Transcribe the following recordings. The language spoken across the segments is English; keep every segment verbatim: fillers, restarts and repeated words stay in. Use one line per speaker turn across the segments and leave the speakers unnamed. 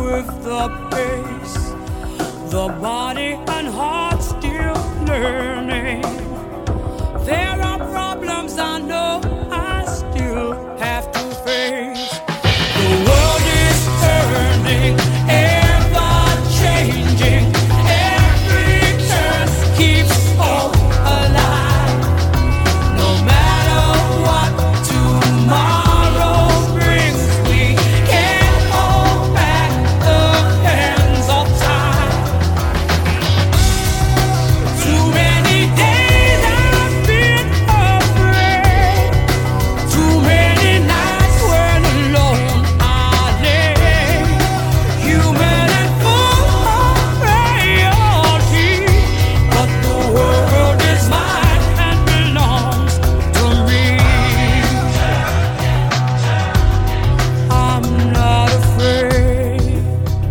with the pace. The body and heart still learning. There are problems I know I still have to face. The world is turning, ever changing. Every turn keeps hope alive. No matter what tomorrow brings, we can't hold back the hands of time. Too many days I've been afraid. Too many nights when alone I lay. Human and full of frailty, but the world is mine and belongs to me. I'm not afraid.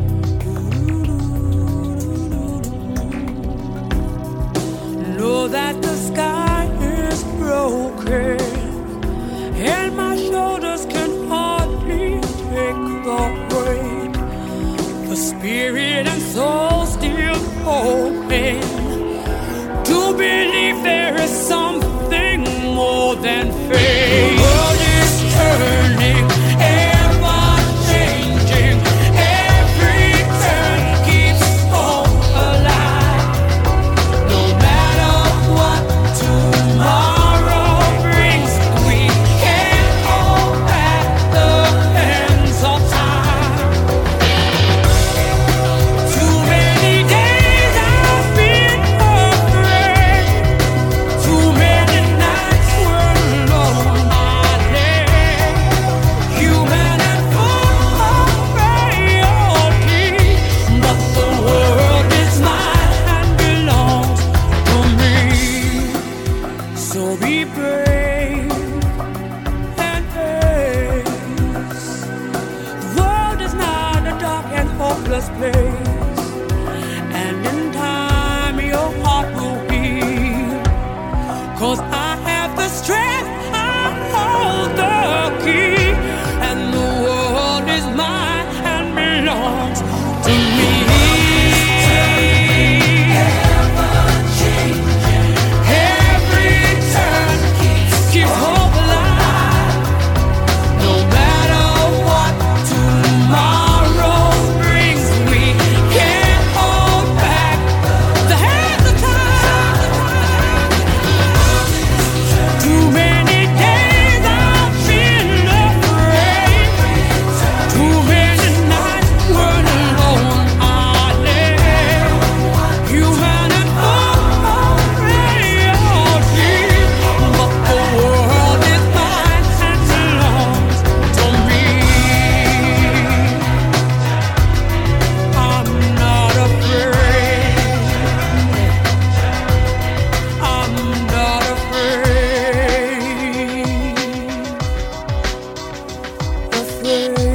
Know that the sky is broken, and my shoulders can hardly take the weight. The spirit and soul still hoping to believe there is something more than fate. The world is turning, ever changing. Every turn keeps hope alive. No matter what tomorrow brings, we can't hold back the hands of time. Too many days I've been afraid. Too many nights when alone I lay. Human and full of frailty, but the world is mine and belongs to me. So be brave and face. The world is not a dark and hopeless place, and in time your heart will heal. 'Cause I have the strength, I hold the key, and the world is mine and belongs to me. Every turn keeps hope alive. No matter what tomorrow brings, we can't hold back the hands of time. Too many days I've been afraid. Too many nights when alone I lay. Human and full of frailty, but the world is mine and belongs to me. I'm not afraid. I'm not afraid. Afraid.